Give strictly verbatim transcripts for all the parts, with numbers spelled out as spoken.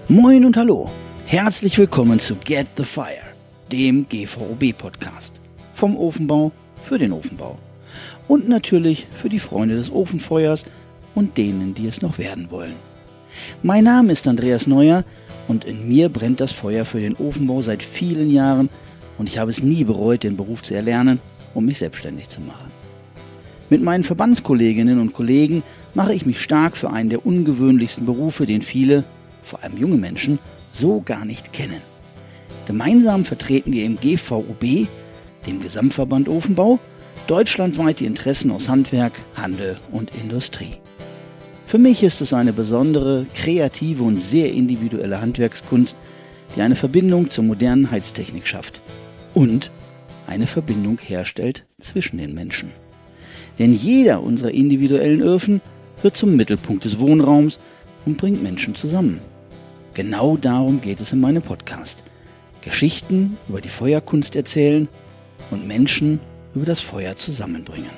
Moin und hallo, herzlich willkommen zu Get the Fire, dem G V O B-Podcast. Vom Ofenbau für den Ofenbau. Und natürlich für die Freunde des Ofenfeuers und denen, die es noch werden wollen. Mein Name ist Andreas Neuer und in mir brennt das Feuer für den Ofenbau seit vielen Jahren und ich habe es nie bereut, den Beruf zu erlernen, um mich selbstständig zu machen. Mit meinen Verbandskolleginnen und Kollegen mache ich mich stark für einen der ungewöhnlichsten Berufe, den viele, vor allem junge Menschen, so gar nicht kennen. Gemeinsam vertreten wir im G V O B, dem Gesamtverband Ofenbau, deutschlandweit die Interessen aus Handwerk, Handel und Industrie. Für mich ist es eine besondere, kreative und sehr individuelle Handwerkskunst, die eine Verbindung zur modernen Heiztechnik schafft und eine Verbindung herstellt zwischen den Menschen. Denn jeder unserer individuellen Öfen wird zum Mittelpunkt des Wohnraums und bringt Menschen zusammen. Genau darum geht es in meinem Podcast. Geschichten über die Feuerkunst erzählen und Menschen über das Feuer zusammenbringen.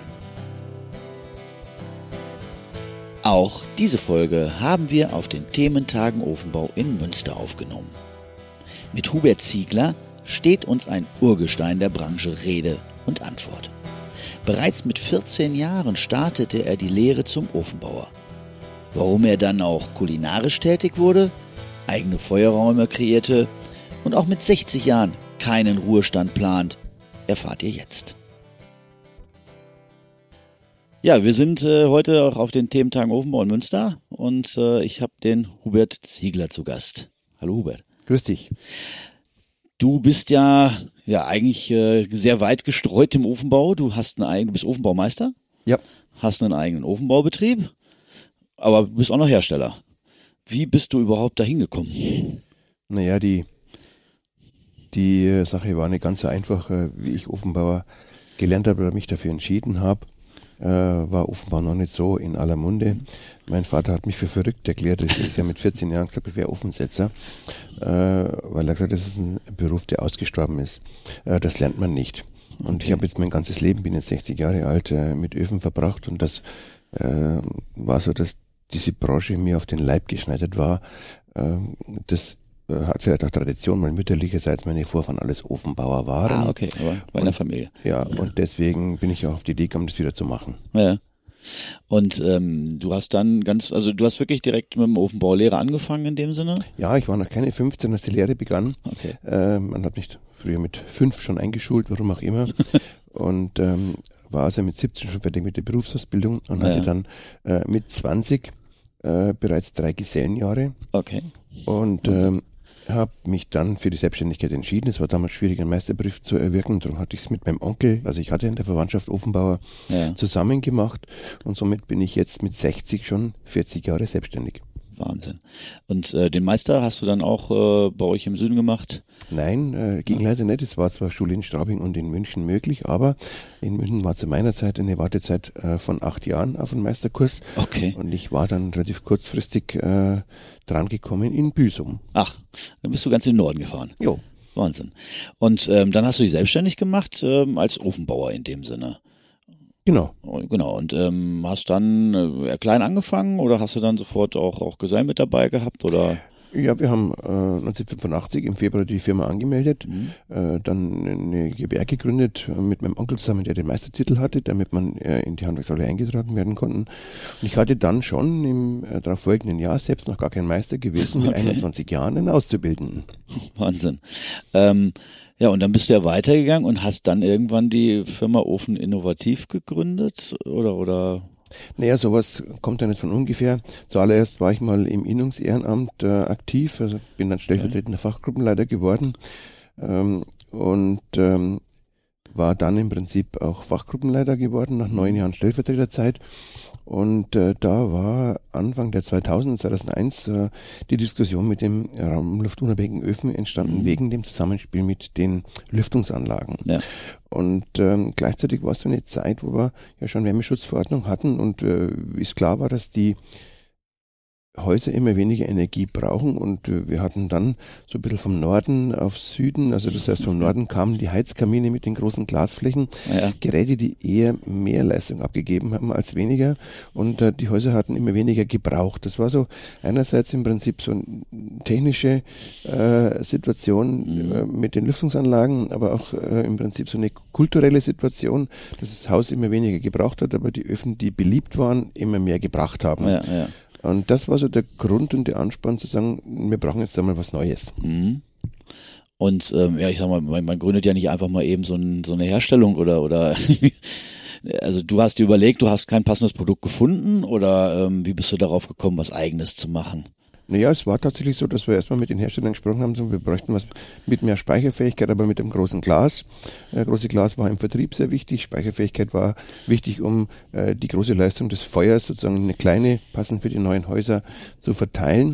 Auch diese Folge haben wir auf den Thementagen Ofenbau in Münster aufgenommen. Mit Hubert Ziegler steht uns ein Urgestein der Branche Rede und Antwort. Bereits mit vierzehn Jahren startete er die Lehre zum Ofenbauer. Warum er dann auch kulinarisch tätig wurde, eigene Feuerräume kreierte und auch mit sechzig Jahren keinen Ruhestand plant, erfahrt ihr jetzt. Ja, wir sind äh, heute auch auf den Thementagen Ofenbau in Münster und äh, ich habe den Hubert Ziegler zu Gast. Hallo Hubert. Grüß dich. Du bist ja, ja eigentlich äh, sehr weit gestreut im Ofenbau. Du hast einen eigenen, du bist Ofenbaumeister, Ja. hast einen eigenen Ofenbaubetrieb, aber du bist auch noch Hersteller. Wie bist du überhaupt dahin gekommen? Naja, die, die äh, Sache war nicht ganz so einfach, äh, wie ich Ofenbauer gelernt habe oder mich dafür entschieden habe. Äh, war Ofenbau noch nicht so in aller Munde. Mein Vater hat mich für verrückt erklärt. Ich ist ja mit vierzehn Jahren gesagt, ich wäre Ofensetzer, äh, weil er gesagt hat, das ist ein Beruf, der ausgestorben ist. Äh, das lernt man nicht. Und Okay. ich habe jetzt mein ganzes Leben, bin jetzt sechzig Jahre alt, äh, mit Öfen verbracht und das äh, war so, dass diese Branche mir auf den Leib geschneidert war. Äh, das äh, hat vielleicht auch Tradition, weil mütterlicherseits meine Vorfahren alles Ofenbauer waren. Ah, okay, aber bei einer Familie. Ja, und deswegen bin ich auch auf die Idee gekommen, das wieder zu machen. Ja. Und ähm, du hast dann ganz, also du hast wirklich direkt mit dem Ofenbaulehrer angefangen in dem Sinne? Ja, ich war noch keine fünfzehn, als die Lehre begann. Okay. Äh, man hat mich früher mit fünf schon eingeschult, warum auch immer. und ähm, war also mit siebzehn schon fertig mit der Berufsausbildung und Ja. hatte dann äh, mit zwanzig äh, bereits drei Gesellenjahre Okay. und ähm, habe mich dann für die Selbstständigkeit entschieden. Es war damals schwierig, einen Meisterbrief zu erwirken. Darum hatte ich es mit meinem Onkel, also ich hatte in der Verwandtschaft Ofenbauer, Ja. zusammen gemacht. Und somit bin ich jetzt mit sechzig schon vierzig Jahre selbstständig. Wahnsinn. Und äh, den Meister hast du dann auch äh, bei euch im Süden gemacht? Nein, äh, ging leider nicht. Es war zwar Schule in Straubing und in München möglich, aber in München war zu meiner Zeit eine Wartezeit äh, von acht Jahren auf einen Meisterkurs. Okay. Und ich war dann relativ kurzfristig äh, dran gekommen in Büsum. Ach, dann bist du ganz in den Norden gefahren. Jo. Wahnsinn. Und ähm, dann hast du dich selbstständig gemacht ähm, als Ofenbauer in dem Sinne. Genau. Oh, genau. Und ähm, hast dann äh, klein angefangen oder hast du dann sofort auch, auch Gesell mit dabei gehabt oder? Ja, wir haben äh, neunzehnhundertfünfundachtzig im Februar die Firma angemeldet, Mhm. äh, dann eine Gewehr gegründet äh, mit meinem Onkel zusammen, der den Meistertitel hatte, damit man äh, in die Handwerkshalle eingetragen werden konnten. Und ich hatte dann schon im äh, darauf folgenden Jahr, selbst noch gar kein Meister gewesen, mit Okay. einundzwanzig Jahren einen Auszubildenden. Wahnsinn. Ähm, ja, und dann bist du ja weitergegangen und hast dann irgendwann die Firma Ofen Innovativ gegründet oder oder? Naja, sowas kommt ja nicht von ungefähr. Zuallererst war ich mal im Innungsehrenamt äh, aktiv, also bin dann stellvertretender Fachgruppenleiter geworden ähm, und ähm, war dann im Prinzip auch Fachgruppenleiter geworden nach neun Jahren Stellvertreterzeit. Und äh, da war Anfang der zweitausender, zweitausendeins äh, die Diskussion mit dem raumluftunabhängigen Öfen entstanden, Mhm. wegen dem Zusammenspiel mit den Lüftungsanlagen. Ja. Und ähm, gleichzeitig war es so eine Zeit, wo wir ja schon Wärmeschutzverordnung hatten und äh, wie es klar war, dass die Häuser immer weniger Energie brauchen und wir hatten dann so ein bisschen vom Norden auf Süden, also das heißt vom Norden kamen die Heizkamine mit den großen Glasflächen, ja. Geräte, die eher mehr Leistung abgegeben haben als weniger und äh, die Häuser hatten immer weniger gebraucht. Das war so einerseits im Prinzip so eine technische äh, Situation mhm. äh, mit den Lüftungsanlagen, aber auch äh, im Prinzip so eine kulturelle Situation, dass das Haus immer weniger gebraucht hat, aber die Öfen, die beliebt waren, immer mehr gebracht haben. Ja, ja. Und das war so der Grund und der Ansporn zu sagen, wir brauchen jetzt einmal was Neues. Mhm. Und ähm, ja, ich sag mal, man, man gründet ja nicht einfach mal eben so, ein, so eine Herstellung oder oder also du hast dir überlegt, du hast kein passendes Produkt gefunden oder ähm, wie bist du darauf gekommen, was Eigenes zu machen? Naja, es war tatsächlich so, dass wir erstmal mit den Herstellern gesprochen haben, so, wir bräuchten was mit mehr Speicherfähigkeit, aber mit dem großen Glas. Äh, große Glas war im Vertrieb sehr wichtig, Speicherfähigkeit war wichtig, um äh, die große Leistung des Feuers, sozusagen eine kleine, passend für die neuen Häuser, zu verteilen.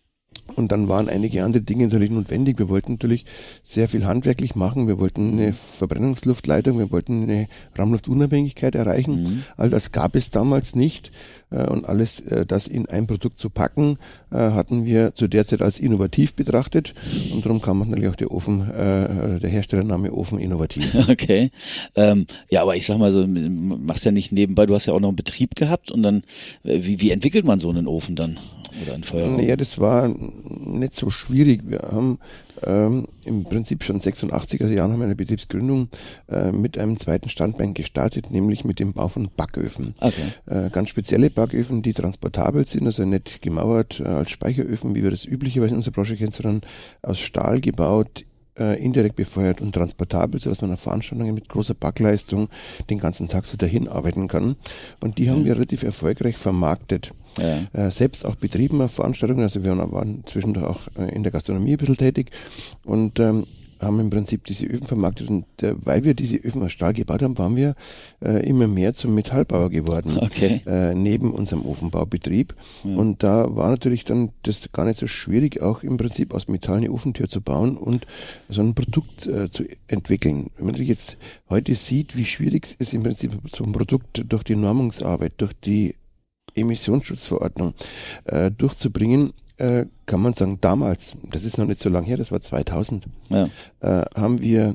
Und dann waren einige andere Dinge natürlich notwendig. Wir wollten natürlich sehr viel handwerklich machen. Wir wollten eine Verbrennungsluftleitung, wir wollten eine Raumluftunabhängigkeit erreichen. Mhm. All das gab es damals nicht. Und alles das in ein Produkt zu packen, hatten wir zu der Zeit als innovativ betrachtet. Und darum kam natürlich auch der Ofen, der Herstellername Ofen Innovativ. Okay. Ähm, ja, aber ich sag mal so, du machst ja nicht nebenbei, du hast ja auch noch einen Betrieb gehabt und dann, wie, wie entwickelt man so einen Ofen dann? Oder ein Feuerraum? Naja, das war nicht so schwierig. Wir haben ähm, im Prinzip schon sechsundachtziger Jahren haben wir eine Betriebsgründung äh, mit einem zweiten Standbein gestartet, nämlich mit dem Bau von Backöfen. Okay. Äh, ganz spezielle Backöfen, die transportabel sind, also nicht gemauert äh, als Speicheröfen, wie wir das üblicherweise in unserer Branche kennen, sondern aus Stahl gebaut, indirekt befeuert und transportabel, sodass man auf Veranstaltungen mit großer Backleistung den ganzen Tag so dahin arbeiten kann. Und die haben wir relativ erfolgreich vermarktet. Ja. Äh, selbst auch betrieben auf Veranstaltungen, also wir waren zwischendurch auch in der Gastronomie ein bisschen tätig und ähm, haben im Prinzip diese Öfen vermarktet und äh, weil wir diese Öfen aus Stahl gebaut haben, waren wir äh, immer mehr zum Metallbauer geworden, okay. äh, neben unserem Ofenbaubetrieb. Ja. Und da war natürlich dann das gar nicht so schwierig, auch im Prinzip aus Metall eine Ofentür zu bauen und so ein Produkt äh, zu entwickeln. Wenn man natürlich jetzt heute sieht, wie schwierig es ist, im Prinzip so ein Produkt durch die Normungsarbeit, durch die Emissionsschutzverordnung äh, durchzubringen, äh, kann man sagen, damals, das ist noch nicht so lange her, das war zweitausend, ja. äh, haben wir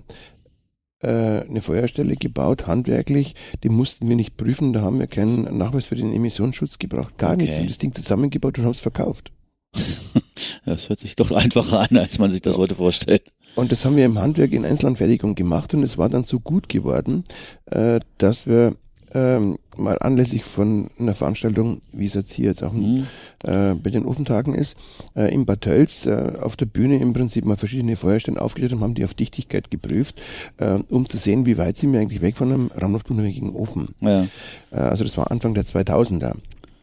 äh, eine Feuerstelle gebaut, handwerklich, die mussten wir nicht prüfen, da haben wir keinen Nachweis für den Emissionsschutz gebraucht, gar okay. nichts, und das Ding zusammengebaut und haben es verkauft. Das hört sich doch einfacher an, als man sich das ja. heute vorstellt. Und das haben wir im Handwerk in Einzelanfertigung gemacht und es war dann so gut geworden, äh, dass wir Ähm, mal anlässlich von einer Veranstaltung, wie es jetzt hier jetzt auch mhm. äh, bei den Ofentagen ist, äh, in Bad Tölz äh, auf der Bühne im Prinzip mal verschiedene Feuerstellen aufgestellt und haben die auf Dichtigkeit geprüft, äh, um zu sehen, wie weit sind wir eigentlich weg von einem raumluftunabhängigen Ofen. Ja. Äh, also das war Anfang der zweitausender.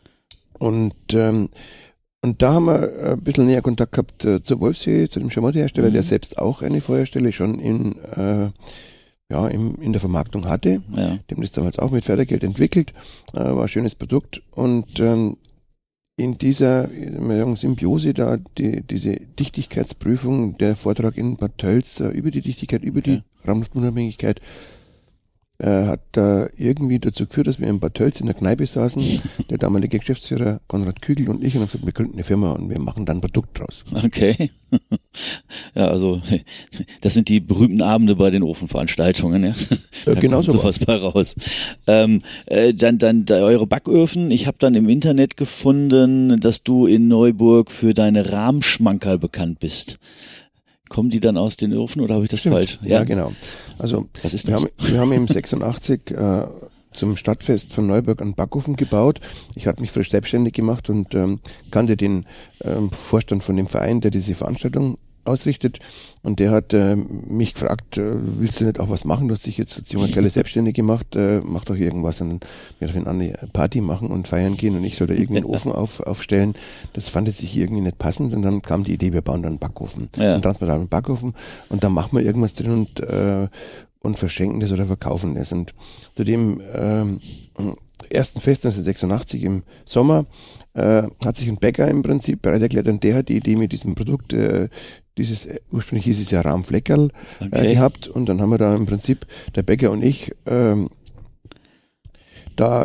Und ähm, und da haben wir ein bisschen näher Kontakt gehabt äh, zur Wolfsee, zu dem Schamotte-Hersteller, mhm. der selbst auch eine Feuerstelle schon in äh, ja, im, in der Vermarktung hatte. Ja. Die haben das damals auch mit Fördergeld entwickelt, äh, war ein schönes Produkt und ähm, in dieser sagen, Symbiose da, die, diese Dichtigkeitsprüfung, der Vortrag in Bad Tölz äh, über die Dichtigkeit, über die ja. Raumluftunabhängigkeit, äh, hat da irgendwie dazu geführt, dass wir in Bad Tölz in der Kneipe saßen, der damalige Geschäftsführer Konrad Kügel und ich, und haben gesagt, wir gründen eine Firma und wir machen dann ein Produkt draus. Okay. Ja, also das sind die berühmten Abende bei den Ofenveranstaltungen, ja. Da ja, genau so sowas bei raus. Ähm, äh, dann, dann da, eure Backöfen. Ich habe dann im Internet gefunden, dass du in Neuburg für deine Rahmschmankerl bekannt bist. Kommen die dann aus den Öfen oder habe ich das Stimmt. falsch? Ja, ja, genau. Also was ist wir, das? Haben, wir haben im sechsundachtzig äh, zum Stadtfest von Neuburg einen Backofen gebaut. Ich hatte mich frisch selbstständig gemacht und ähm, kannte den ähm, Vorstand von dem Verein, der diese Veranstaltung ausrichtet. Und der hat äh, mich gefragt, äh, willst du nicht auch was machen? Du hast dich jetzt als junger Kerl selbstständig gemacht, äh, mach doch irgendwas. Und wir dürfen eine Party machen und feiern gehen und ich soll da irgendwie einen Ofen auf, aufstellen. Das fand jetzt sich irgendwie nicht passend und dann kam die Idee, wir bauen dann einen Backofen. Ja. Einen transportablen Backofen und dann machen wir irgendwas drin und äh, und verschenken das oder verkaufen das. Und zu dem ähm, ersten Fest neunzehnhundertsechsundachtzig im Sommer äh, hat sich ein Bäcker im Prinzip bereit erklärt und der hat die Idee mit diesem Produkt, äh, dieses, ursprünglich hieß es ja Rahmfleckerl, okay. äh, gehabt und dann haben wir da im Prinzip, der Bäcker und ich, ähm, da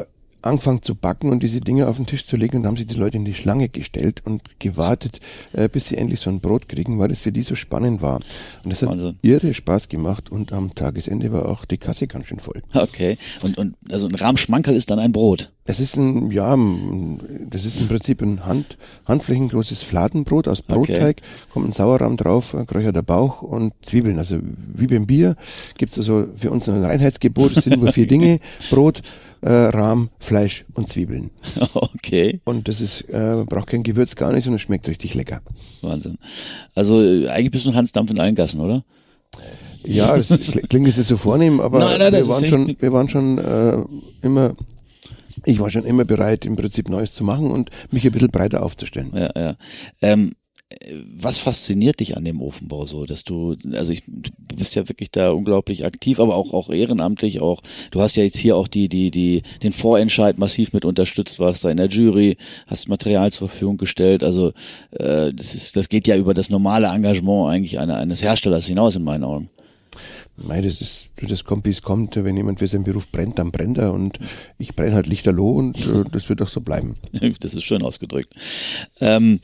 angefangen zu backen und diese Dinge auf den Tisch zu legen und haben sich die Leute in die Schlange gestellt und gewartet, äh, bis sie endlich so ein Brot kriegen, weil das für die so spannend war. Und das hat Wahnsinn. Irre Spaß gemacht und am Tagesende war auch die Kasse ganz schön voll. Okay. Und, und also ein Rahmschmankerl ist dann ein Brot? Es ist ein, ja, das ist im Prinzip ein Hand, handflächengroßes Fladenbrot aus Brotteig, okay. Kommt ein Sauerrahm drauf, ein geräucherter Bauch und Zwiebeln. Also wie beim Bier gibt's also für uns ein Reinheitsgebot, es sind nur vier Dinge, Brot, äh, Rahm, Fleisch und Zwiebeln. Okay. Und das ist, äh, braucht kein Gewürz, gar nicht, und es schmeckt richtig lecker. Wahnsinn. Also eigentlich bist du ein Hans Dampf in allen Gassen, oder? Ja, das ist, klingt jetzt nicht so vornehm, aber nein, nein, wir, waren schon, wir waren schon äh, immer... Ich war schon immer bereit, im Prinzip Neues zu machen und mich ein bisschen breiter aufzustellen. Ja, ja. Ähm, was fasziniert dich an dem Ofenbau so, dass du, also ich, du bist ja wirklich da unglaublich aktiv, aber auch auch ehrenamtlich auch. Du hast ja jetzt hier auch die die die den Vorentscheid massiv mit unterstützt, warst da in der Jury, hast Material zur Verfügung gestellt. Also äh, das ist, das geht ja über das normale Engagement eigentlich eine, eines Herstellers hinaus in meinen Augen. Nein, das ist, das kommt, wie es kommt. Wenn jemand für seinen Beruf brennt, dann brennt er und ich brenne halt lichterloh und äh, das wird auch so bleiben. Das ist schön ausgedrückt. Ähm,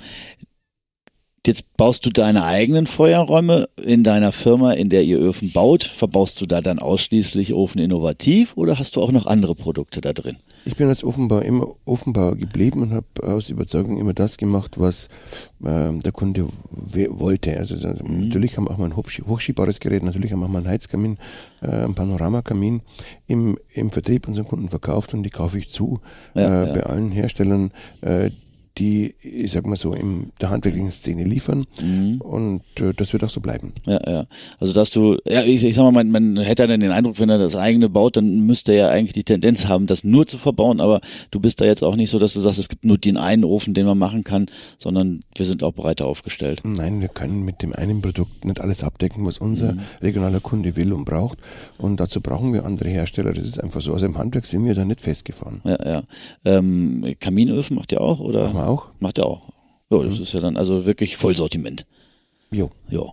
jetzt baust du deine eigenen Feuerräume in deiner Firma, in der ihr Öfen baut. Verbaust du da dann ausschließlich Ofen innovativ oder hast du auch noch andere Produkte da drin? Ich bin als Ofenbauer immer Ofenbauer geblieben und habe aus Überzeugung immer das gemacht, was äh, der Kunde wollte. Also mhm. natürlich haben wir auch mal ein hochschiebbares Gerät, natürlich haben wir auch mal einen Heizkamin, äh, einen Panoramakamin im, im Vertrieb unseren Kunden verkauft und die kaufe ich zu ja, äh, ja. bei allen Herstellern, äh, die, ich sag mal so, in der handwerklichen Szene liefern mhm. und äh, das wird auch so bleiben. Ja, ja. Also dass du, ja, ich, ich sag mal, man, man hätte dann den Eindruck, wenn er das eigene baut, dann müsste er ja eigentlich die Tendenz haben, das nur zu verbauen, aber du bist da jetzt auch nicht so, dass du sagst, es gibt nur den einen Ofen, den man machen kann, sondern wir sind auch breiter aufgestellt. Nein, wir können mit dem einen Produkt nicht alles abdecken, was unser mhm. regionaler Kunde will und braucht, und dazu brauchen wir andere Hersteller, das ist einfach so. Also im Handwerk sind wir da nicht festgefahren. Ja, ja. Ähm, Kaminöfen macht ihr auch, oder? Machen wir auch. Macht er auch. Ja, das mhm. ist ja dann also wirklich Vollsortiment. Jo. Ja.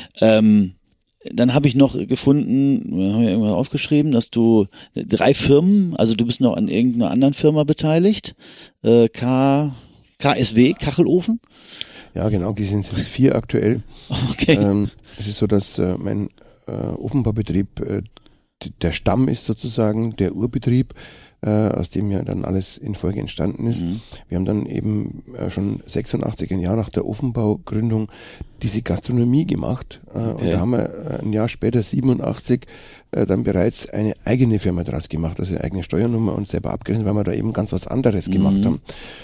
Ähm, dann habe ich noch gefunden, wir haben ja irgendwann aufgeschrieben, dass du drei Firmen, also du bist noch an irgendeiner anderen Firma beteiligt, äh, K, KSW, Kachelofen? Ja, genau gesehen sind es vier aktuell. Okay. Ähm, es ist so, dass äh, mein äh, Ofenbaubetrieb äh, der Stamm ist sozusagen, der Urbetrieb, äh, aus dem ja dann alles in Folge entstanden ist. Mhm. Wir haben dann eben äh, schon sechsundachtzig, ein Jahr nach der Ofenbaugründung, diese Gastronomie gemacht. Äh, okay. Und da haben wir äh, ein Jahr später, siebenundachtzig, äh, dann bereits eine eigene Firma draus gemacht, also eine eigene Steuernummer und selber abgerechnet, weil wir da eben ganz was anderes mhm. gemacht haben.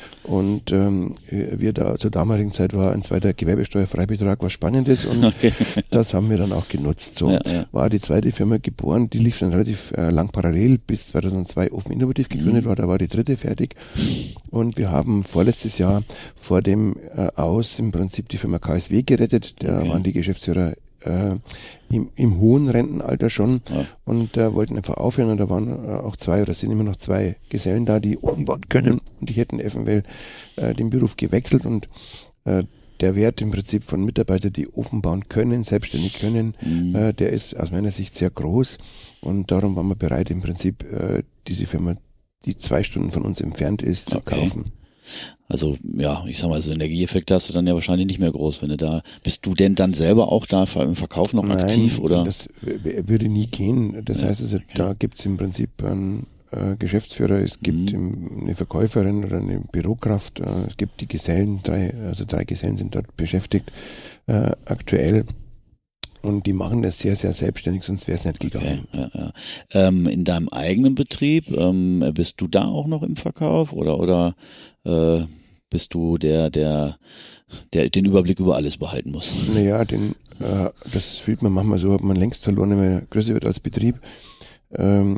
Und ähm, wir da zur damaligen Zeit war ein zweiter Gewerbesteuerfreibetrag was Spannendes und okay. das haben wir dann auch genutzt. So ja, ja. war die zweite Firma geboren, die lief dann relativ äh, lang parallel, bis zweitausendzwei Ofen Innovativ gegründet mhm. war, da war die dritte fertig. Und wir haben vorletztes Jahr vor dem äh, Aus im Prinzip die Firma K S W gerettet. Da okay. waren die Geschäftsführer Äh, im, im hohen Rentenalter schon ja. und äh, wollten einfach aufhören, und da waren äh, auch zwei oder sind immer noch zwei Gesellen da, die umbauen können, und die hätten eventuell äh, den Beruf gewechselt, und äh, der Wert im Prinzip von Mitarbeitern, die Ofen bauen können, selbstständig können, mhm. äh, der ist aus meiner Sicht sehr groß, und darum waren wir bereit, im Prinzip äh, diese Firma, die zwei Stunden von uns entfernt ist, zu okay. kaufen. Also ja, ich sag mal, also Energieeffekte hast du dann ja wahrscheinlich nicht mehr groß, wenn du da, bist du denn dann selber auch da im Verkauf noch Nein, aktiv, oder? Das würde nie gehen. Das ja, heißt also, okay. da gibt's im Prinzip einen äh, Geschäftsführer, es gibt mhm. eine Verkäuferin oder eine Bürokraft, äh, es gibt die Gesellen, drei, also drei Gesellen sind dort beschäftigt äh, aktuell. Und die machen das sehr, sehr selbstständig, sonst wäre es nicht gegangen. Okay, ja, ja. Ähm, in deinem eigenen Betrieb, ähm, bist du da auch noch im Verkauf, oder oder äh, bist du der, der, der den Überblick über alles behalten muss? Naja, den, äh, das fühlt man manchmal so, ob man längst verloren, wenn man größer wird als Betrieb. Ähm,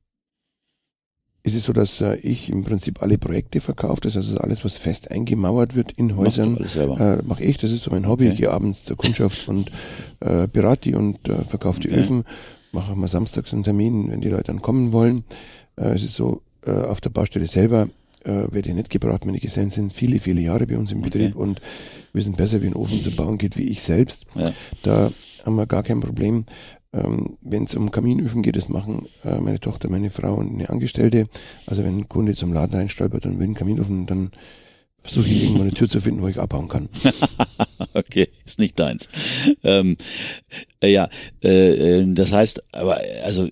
ist es so, dass äh, ich im Prinzip alle Projekte verkaufe, das heißt also alles, was fest eingemauert wird in Häusern, äh, mache ich. Das ist so mein Hobby. Okay. Ich gehe abends zur Kundschaft und äh, berate die und äh, verkaufe die okay. Öfen. Mache mal samstags einen Termin, wenn die Leute dann kommen wollen. Äh, es ist so, äh, auf der Baustelle selber äh, werde ich nicht gebraucht. Meine Gesellen sind viele, viele Jahre bei uns im Betrieb okay. und wissen besser, wie ein Ofen zu bauen geht, wie ich selbst. Ja. Da haben wir gar kein Problem. Ähm, wenn es um Kaminöfen geht, das machen äh, meine Tochter, meine Frau und eine Angestellte. Also wenn ein Kunde zum Laden reinstolpert und will einen Kaminofen, dann versuche ich irgendwo eine Tür zu finden, wo ich abhauen kann. Okay, ist nicht deins. Ähm, äh, ja, äh, das heißt, aber also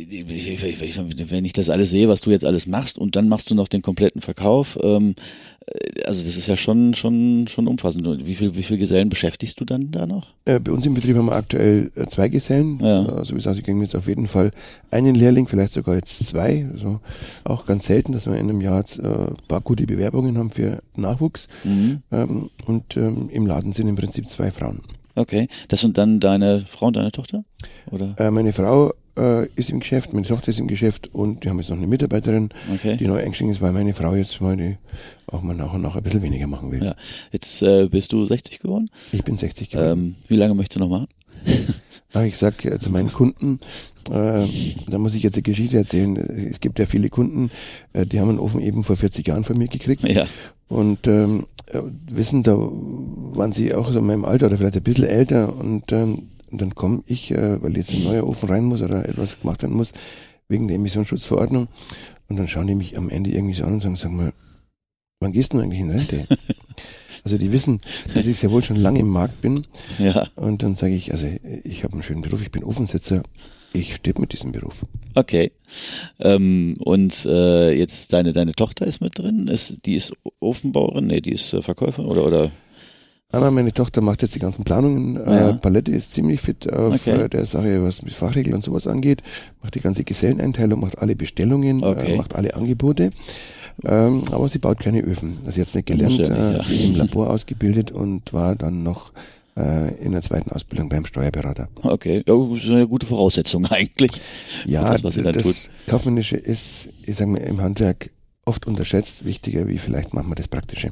wenn ich das alles sehe, was du jetzt alles machst und dann machst du noch den kompletten Verkauf, ähm, also das ist ja schon schon schon umfassend. Wie viel wie viel Gesellen beschäftigst du dann da noch? Äh, bei uns im Betrieb haben wir aktuell äh, zwei Gesellen. Ja. Also wie gesagt, ich kriege jetzt auf jeden Fall einen Lehrling, vielleicht sogar jetzt zwei. Also auch ganz selten, dass wir in einem Jahr jetzt, äh, ein paar gute Bewerbungen haben für Nachwuchs. Mhm. Ähm, und ähm, im Laden sind im Prinzip zwei Frauen. Okay, das sind dann deine Frau und deine Tochter? Oder? Äh, meine Frau äh, ist im Geschäft, meine Tochter ist im Geschäft und wir haben jetzt noch eine Mitarbeiterin, Okay. die neu eingestiegen ist, weil meine Frau jetzt mal die auch mal nach und nach ein bisschen weniger machen will. Ja. Jetzt äh, bist du sechzig geworden. Ich bin sechzig geworden. Ähm, wie lange möchtest du noch machen? Aber ich sag äh, zu meinen Kunden, äh, da muss ich jetzt eine Geschichte erzählen. Es gibt ja viele Kunden, äh, die haben einen Ofen eben vor vierzig Jahren von mir gekriegt. Ja. Und ähm, wissen, da waren sie auch so in meinem Alter oder vielleicht ein bisschen älter und, ähm, und dann komme ich, äh, weil jetzt ein neuer Ofen rein muss oder etwas gemacht werden muss, wegen der Emissionsschutzverordnung und dann schauen die mich am Ende irgendwie so an und sagen, sag mal, wann gehst du eigentlich in Rente? Also die wissen, dass ich ja wohl schon lange im Markt bin. Ja. Und dann sage ich, also ich habe einen schönen Beruf, ich bin Ofensetzer, ich stehe mit diesem Beruf. Okay. Ähm, und äh, jetzt deine deine Tochter ist mit drin, ist die ist Ofenbauerin, nee, die ist äh, Verkäuferin oder oder Anna, meine Tochter macht jetzt die ganzen Planungen. Ja. Äh, Palette ist ziemlich fit auf Okay. äh, der Sache, was mit Fachregeln und sowas angeht. Macht die ganze Geselleneinteilung, macht alle Bestellungen, Okay. äh, macht alle Angebote. Ähm, aber sie baut keine Öfen. Also jetzt nicht gelernt, Muss ja nicht, äh, ja. sie ist im Labor ausgebildet und war dann noch äh, in der zweiten Ausbildung beim Steuerberater. Okay, ja, das ist eine gute Voraussetzung eigentlich. Ja, Für das, was ihr dann das tut. Kaufmännische ist, ich sag mal, im Handwerk oft unterschätzt, wichtiger wie vielleicht manchmal das Praktische.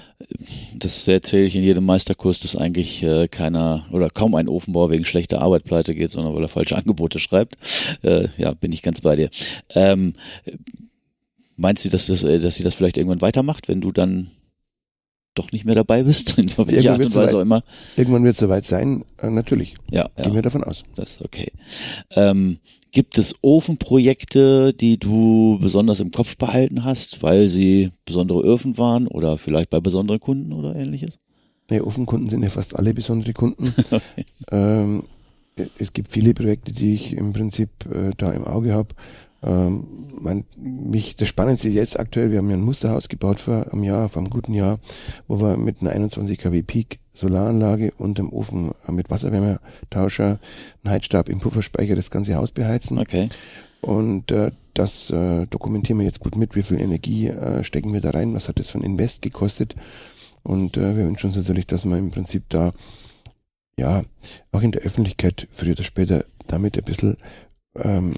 Das erzähle ich in jedem Meisterkurs, dass eigentlich äh, keiner oder kaum ein Ofenbauer wegen schlechter Arbeit pleite geht, sondern weil er falsche Angebote schreibt. Äh, ja, bin ich ganz bei dir. Ähm, meinst du, dass, das, äh, dass sie das vielleicht irgendwann weitermacht, wenn du dann doch nicht mehr dabei bist? In welcher Irgendwann Art wird's und Weise soweit- auch immer. Irgendwann wird es soweit sein, äh, natürlich. Ja, Gehen ja, wir davon aus. das ist okay. Ähm, gibt es Ofenprojekte, die du besonders im Kopf behalten hast, weil sie besondere Öfen waren oder vielleicht bei besonderen Kunden oder ähnliches? Nee, Ofenkunden sind ja fast alle besondere Kunden. ähm, es gibt viele Projekte, die ich im Prinzip äh, da im Auge habe. Ähm, mein, mich, das Spannendste jetzt aktuell, wir haben ja ein Musterhaus gebaut vor einem Jahr, vor einem guten Jahr, wo wir mit einer einundzwanzig Kilowatt Peak Solaranlage und dem Ofen mit Wasserwärmetauscher, einen Heizstab im Pufferspeicher das ganze Haus beheizen. Okay. Und äh, das äh, dokumentieren wir jetzt gut mit, wie viel Energie äh, stecken wir da rein, was hat das von Invest gekostet. Und äh, wir wünschen uns natürlich, dass wir im Prinzip da, ja, auch in der Öffentlichkeit früher oder später damit ein bisschen ähm,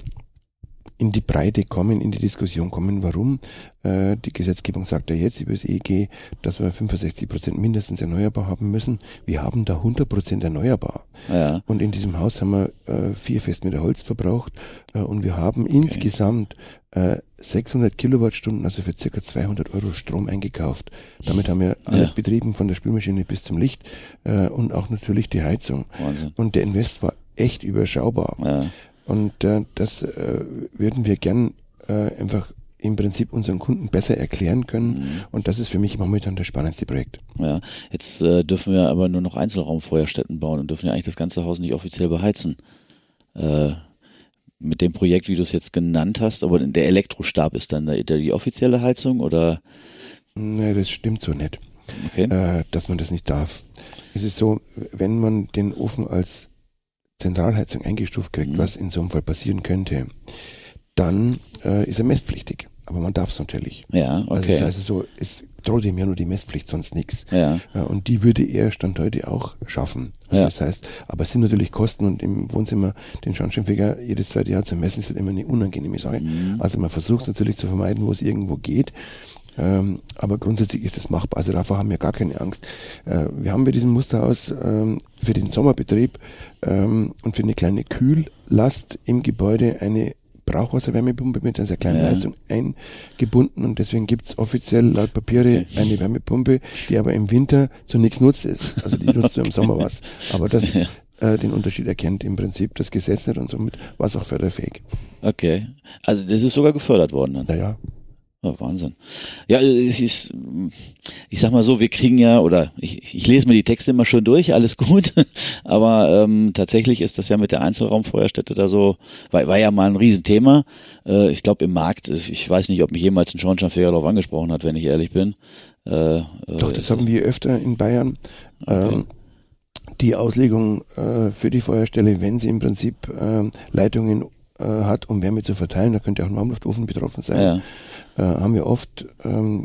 in die Breite kommen, in die Diskussion kommen, warum äh, die Gesetzgebung sagt ja jetzt über das E E G, dass wir fünfundsechzig Prozent mindestens erneuerbar haben müssen. Wir haben da hundert Prozent erneuerbar. Ja. Und in diesem Haus haben wir äh, vier Festmeter Holz verbraucht äh, und wir haben okay. insgesamt äh, sechshundert Kilowattstunden, also für circa zweihundert Euro Strom eingekauft. Damit haben wir alles Ja. betrieben, von der Spülmaschine bis zum Licht äh, und auch natürlich die Heizung. Wahnsinn. Und der Invest war echt überschaubar. Ja. Und äh, das äh, würden wir gern äh, einfach im Prinzip unseren Kunden besser erklären können. Mhm. Und das ist für mich momentan das spannendste Projekt. Ja, jetzt äh, dürfen wir aber nur noch Einzelraumfeuerstätten bauen und dürfen ja eigentlich das ganze Haus nicht offiziell beheizen. Äh, mit dem Projekt, wie du es jetzt genannt hast, aber der Elektrostab ist dann der, der die offizielle Heizung oder? Nee, das stimmt so nicht, Okay. äh, dass man das nicht darf. Es ist so, wenn man den Ofen als Zentralheizung eingestuft kriegt, Mhm. was in so einem Fall passieren könnte, dann äh, ist er messpflichtig. Aber man darf es natürlich. Ja, Also okay. das heißt so, es droht ihm ja nur die Messpflicht, sonst nichts. Ja, Ja, und die würde er Stand heute auch schaffen. Also Ja. das heißt, aber es sind natürlich Kosten und im Wohnzimmer den Schornsteinfeger jedes zweite Jahr zu messen, ist halt immer eine unangenehme Sache. Mhm. Also man versucht es natürlich zu vermeiden, wo es irgendwo geht. Ähm, aber grundsätzlich ist es machbar. Also davor haben wir gar keine Angst. Äh, wir haben bei diesem Musterhaus ähm, für den Sommerbetrieb ähm, und für eine kleine Kühllast im Gebäude eine Brauchwasserwärmepumpe mit einer sehr kleinen Ja. Leistung eingebunden und deswegen gibt's offiziell laut Papiere eine Wärmepumpe, die aber im Winter zu nichts nutzt ist. Also die nutzt nur im Sommer was. Aber das Ja. äh, den Unterschied erkennt. Im Prinzip das Gesetz nicht und somit war es auch förderfähig. Okay. Also das ist sogar gefördert worden dann. Naja. Oh, Wahnsinn. Ja, es ist, ich sag mal so, wir kriegen ja, oder ich, ich lese mir die Texte immer schön durch, alles gut, aber ähm, tatsächlich ist das ja mit der Einzelraumfeuerstätte da so, war, war ja mal ein Riesenthema. Äh, ich glaube im Markt, ich weiß nicht, ob mich jemals ein Schornsteinfeger darauf angesprochen hat, wenn ich ehrlich bin. Äh, Doch, das haben wir öfter in Bayern. Okay. Ähm, die Auslegung äh, für die Feuerstelle, wenn sie im Prinzip äh, Leitungen äh, hat, um Wärme zu verteilen, da könnte auch ein Warmluftofen betroffen sein, Ja. äh, haben wir oft, ähm,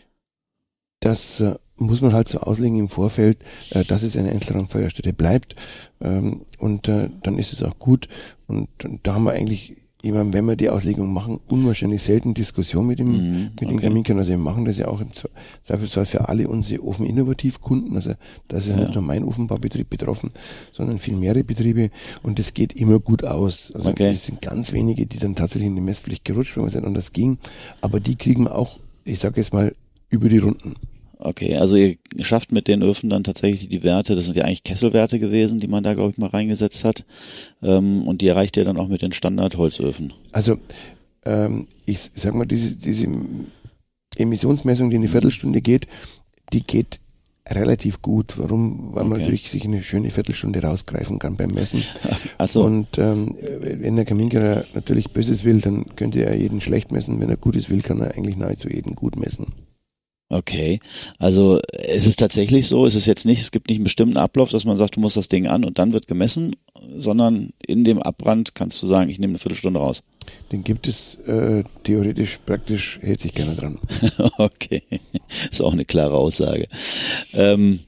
das äh, muss man halt so auslegen im Vorfeld, äh, dass es eine Einzelraumfeuerstätte bleibt, ähm, und äh, dann ist es auch gut, und, und da haben wir eigentlich immer, wenn wir die Auslegung machen, unwahrscheinlich selten Diskussion mit dem, Mhm, mit den okay. Kaminkern. Also wir machen das ja auch im Zweifelsfall für alle unsere Ofeninnovativkunden. Also da ist ja, Ja. nicht nur mein Ofenbaubetrieb betroffen, sondern viel mehrere Betriebe, und das geht immer gut aus. Also Okay. es sind ganz wenige, die dann tatsächlich in die Messpflicht gerutscht sind und das ging, aber die kriegen wir auch, ich sage jetzt mal, über die Runden. Okay, also ihr schafft mit den Öfen dann tatsächlich die Werte, das sind ja eigentlich Kesselwerte gewesen, die man da, glaube ich, mal reingesetzt hat, ähm, und die erreicht ihr dann auch mit den Standard-Holzöfen. Also ähm, ich sag mal, diese, diese Emissionsmessung, die eine Viertelstunde geht, die geht relativ gut. Warum? Weil man Okay. natürlich sich eine schöne Viertelstunde rausgreifen kann beim Messen. Ach so. Und ähm, wenn der Kaminkehrer natürlich Böses will, dann könnte er jeden schlecht messen. Wenn er Gutes will, kann er eigentlich nahezu jeden gut messen. Okay, also es ist tatsächlich so, es ist jetzt nicht, es gibt nicht einen bestimmten Ablauf, dass man sagt, du musst das Ding an und dann wird gemessen, sondern in dem Abbrand kannst du sagen, ich nehme eine Viertelstunde raus. Den gibt es äh, theoretisch, praktisch hält sich keiner dran. Okay, ist auch eine klare Aussage. Ähm,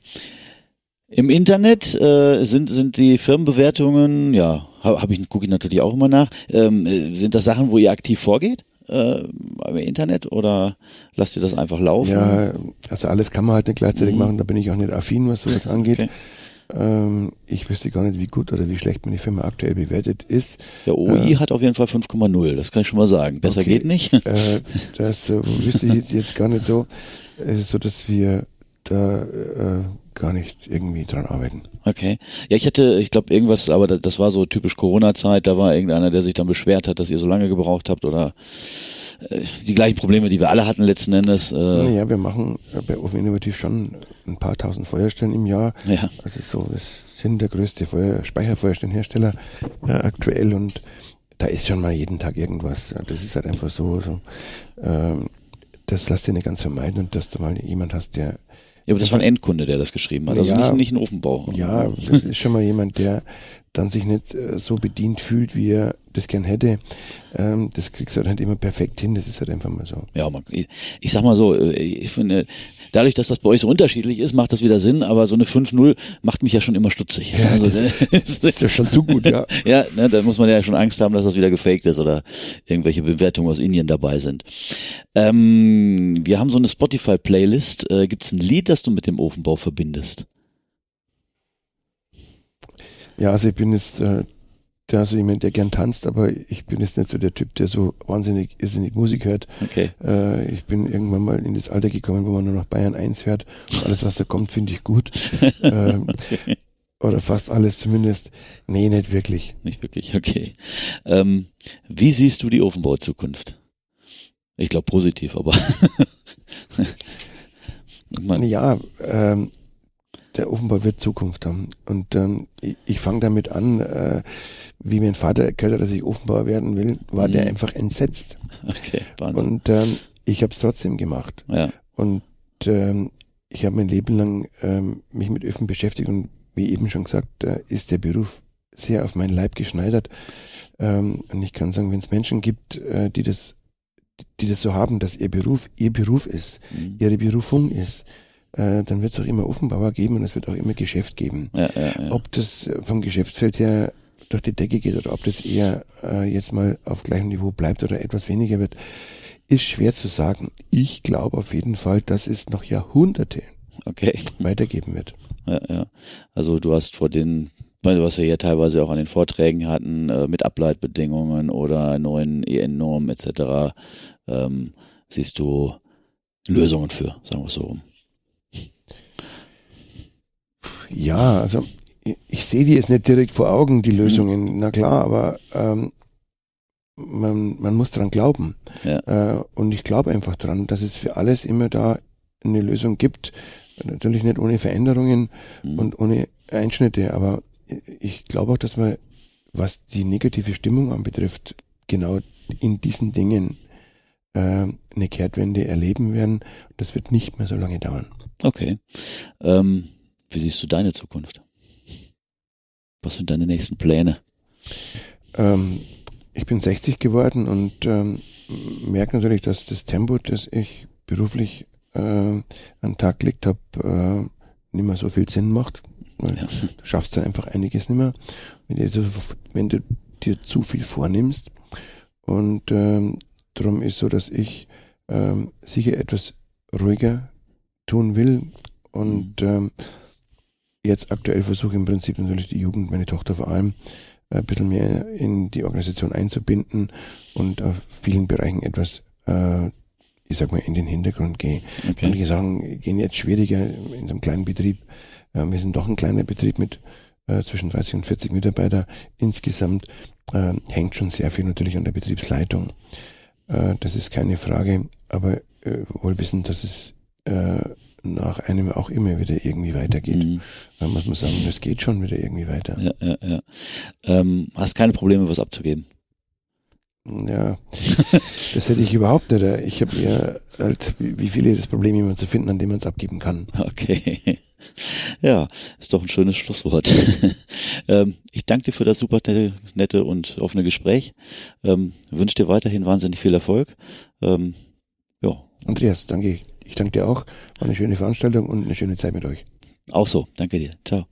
Im Internet äh, sind sind die Firmenbewertungen, ja, habe hab ich gucke ich natürlich auch immer nach. Ähm, äh, sind das Sachen, wo ihr aktiv vorgeht äh, im Internet, oder lasst ihr das einfach laufen? Ja, also alles kann man halt nicht gleichzeitig Mhm. machen, da bin ich auch nicht affin, was sowas angeht. Okay. Ähm, ich wüsste gar nicht, wie gut oder wie schlecht meine Firma aktuell bewertet ist. Der O I hat auf jeden Fall fünf Komma null, das kann ich schon mal sagen. Besser Okay. geht nicht. Äh, das äh, wüsste ich jetzt, jetzt gar nicht so. Es ist so, dass wir da äh, gar nicht irgendwie dran arbeiten. Okay. Ja, ich hätte, ich glaube irgendwas, aber das, das war so typisch Corona-Zeit, da war irgendeiner, der sich dann beschwert hat, dass ihr so lange gebraucht habt, oder äh, die gleichen Probleme, die wir alle hatten letzten Endes. Äh, Naja, wir machen äh, bei Ofen Innovativ schon ein paar tausend Feuerstellen im Jahr. ja. Also so, wir sind der größte Feuer, Speicherfeuerstellenhersteller äh, aktuell, und da ist schon mal jeden Tag irgendwas. Ja, das ist halt einfach so. so ähm, das lässt dir nicht ganz vermeiden, und dass du mal jemand hast, der Ja, aber das war ein Endkunde, der das geschrieben hat, also Ja. nicht, nicht ein Ofenbau. Ja, das ist schon mal jemand, der dann sich nicht äh, so bedient fühlt, wie er das gern hätte. Ähm, das kriegst du halt nicht immer perfekt hin, das ist halt einfach mal so. Ja, man, ich, ich sag mal so, ich finde, dadurch, dass das bei euch so unterschiedlich ist, macht das wieder Sinn, aber so eine fünf null macht mich ja schon immer stutzig. Ja, also, das, das ist ja schon zu gut, ja. ja, ne, da muss man ja schon Angst haben, dass das wieder gefaked ist oder irgendwelche Bewertungen aus Indien dabei sind. Ähm, wir haben so eine Spotify-Playlist. Äh, Gibt es ein Lied, das du mit dem Ofenbau verbindest? Ja, also ich bin jetzt äh, der, also jemand, der gern tanzt, aber ich bin jetzt nicht so der Typ, der so wahnsinnig irrsinnig Musik hört. Okay. Äh, ich bin irgendwann mal in das Alter gekommen, wo man nur noch Bayern eins hört. Und alles, was da kommt, finde ich gut. ähm, Okay. Oder fast alles zumindest. Nee, nicht wirklich. Nicht wirklich, okay. Ähm, wie siehst du die Ofenbau-Zukunft? Ich glaube positiv, aber man, Ja, ähm, der Ofenbau wird Zukunft haben. Und ähm, ich, ich fange damit an, äh, wie mein Vater erklärt hat, dass ich Ofenbauer werden will, war Mhm. der einfach entsetzt. okay, Wahnsinn. Und ähm, ich habe es trotzdem gemacht. Ja, Und ähm, ich habe mein Leben lang ähm, mich mit Öfen beschäftigt, und wie eben schon gesagt, äh, ist der Beruf sehr auf meinen Leib geschneidert. Ähm, und ich kann sagen, wenn es Menschen gibt, äh, die das die das so haben, dass ihr Beruf ihr Beruf ist, Mhm. ihre Berufung ist, äh, dann wird es auch immer Ofenbauer geben, und es wird auch immer Geschäft geben. ja, ja, ja. Ob das äh, vom Geschäftsfeld her durch die Decke geht oder ob das eher äh, jetzt mal auf gleichem Niveau bleibt oder etwas weniger wird, ist schwer zu sagen. Ich glaube auf jeden Fall, dass es noch Jahrhunderte Okay. weitergeben wird. Ja, ja. Also du hast vor den, weil was wir ja teilweise auch an den Vorträgen hatten, äh, mit Ableitbedingungen oder neuen E N-Normen et cetera, ähm, siehst du Lösungen für, sagen wir es so rum. Ja, also ich, ich sehe die jetzt nicht direkt vor Augen, die Lösungen, mhm. na klar, aber ähm, man, man muss dran glauben. Ja. Äh, und ich glaube einfach dran, dass es für alles immer da eine Lösung gibt. Natürlich nicht ohne Veränderungen mhm. und ohne Einschnitte, aber ich glaube auch, dass man, was die negative Stimmung anbetrifft, genau in diesen Dingen äh, eine Kehrtwende erleben werden. Das wird nicht mehr so lange dauern. Okay. Ähm, wie siehst du deine Zukunft? Was sind deine nächsten Pläne? Ähm, ich bin sechzig geworden und ähm, merke natürlich, dass das Tempo, das ich beruflich äh, an den Tag gelegt habe, äh, nicht mehr so viel Sinn macht. Weil ja. Du schaffst dann einfach einiges nicht mehr, wenn du, wenn du dir zu viel vornimmst. Und ähm, darum ist so, dass ich ähm, sicher etwas ruhiger tun will. Und ähm, jetzt aktuell versuche im Prinzip natürlich die Jugend, meine Tochter vor allem, ein bisschen mehr in die Organisation einzubinden und auf vielen Bereichen etwas, äh, ich sag mal, in den Hintergrund gehe. Okay. Manche sagen, gehen jetzt schwieriger in so einem kleinen Betrieb. Äh, wir sind doch ein kleiner Betrieb mit äh, zwischen dreißig und vierzig Mitarbeiter. Insgesamt äh, hängt schon sehr viel natürlich an der Betriebsleitung. Äh, das ist keine Frage, aber äh, wohl wissen, dass es äh, nach einem auch immer wieder irgendwie weitergeht. Mhm. Da muss man sagen, das geht schon wieder irgendwie weiter. Ja, ja, ja. Ähm, hast keine Probleme, was abzugeben? Ja, das hätte ich überhaupt nicht. Ich habe eher halt, wie viele das Problem, jemanden zu finden, an dem man es abgeben kann. Okay. Ja, ist doch ein schönes Schlusswort. ähm, ich danke dir für das super nette, nette und offene Gespräch. Ähm, wünsche dir weiterhin wahnsinnig viel Erfolg. Ähm, ja. Andreas, danke. Ich danke dir auch. War eine schöne Veranstaltung und eine schöne Zeit mit euch. Auch so. Danke dir. Ciao.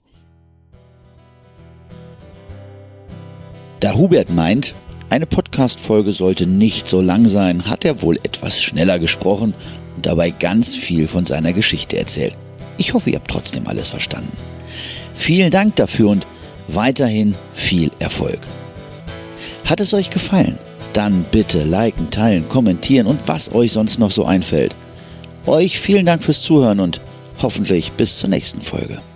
Da Hubert meint, eine Podcast-Folge sollte nicht so lang sein, hat er wohl etwas schneller gesprochen und dabei ganz viel von seiner Geschichte erzählt. Ich hoffe, ihr habt trotzdem alles verstanden. Vielen Dank dafür und weiterhin viel Erfolg. Hat es euch gefallen? Dann bitte liken, teilen, kommentieren und was euch sonst noch so einfällt. Euch vielen Dank fürs Zuhören und hoffentlich bis zur nächsten Folge.